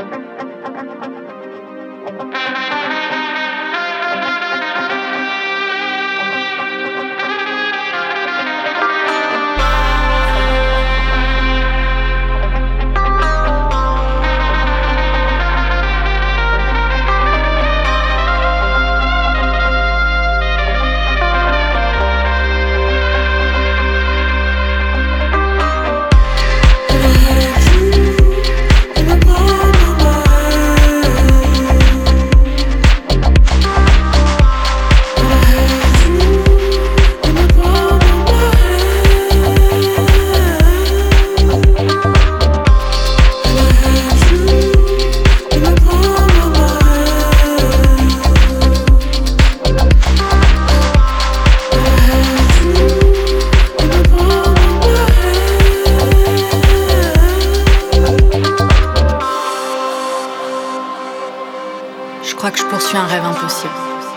Je crois que je poursuis un rêve impossible.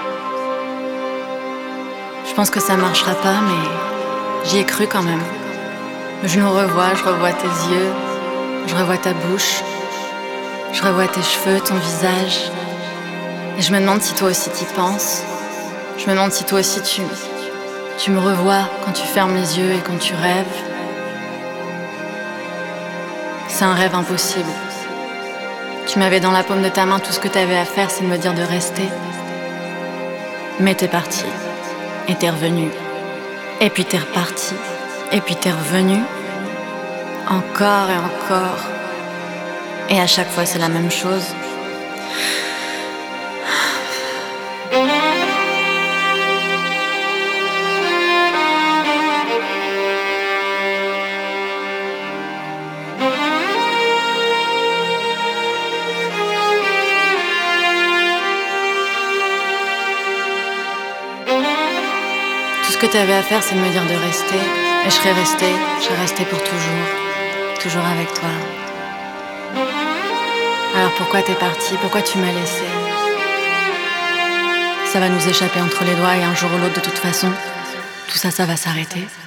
Je pense que ça marchera pas, mais j'y ai cru quand même. Je nous revois, je revois tes yeux, je revois ta bouche, je revois tes cheveux, ton visage. Et je me demande si toi aussi t'y penses. Je me demande si toi aussi tu me revois quand tu fermes les yeux et quand tu rêves. C'est un rêve impossible. Tu m'avais dans la paume de ta main, tout ce que t'avais à faire, c'est de me dire de rester. Mais t'es parti, et t'es revenu. Et puis t'es reparti, et puis t'es revenu. Encore et encore. Et à chaque fois, c'est la même chose. Tout ce que tu avais à faire, c'est de me dire de rester. Et je serais restée pour toujours. Toujours avec toi. Alors pourquoi t'es parti? Pourquoi tu m'as laissé? Ça va nous échapper entre les doigts et un jour ou l'autre, de toute façon, tout ça, ça va s'arrêter.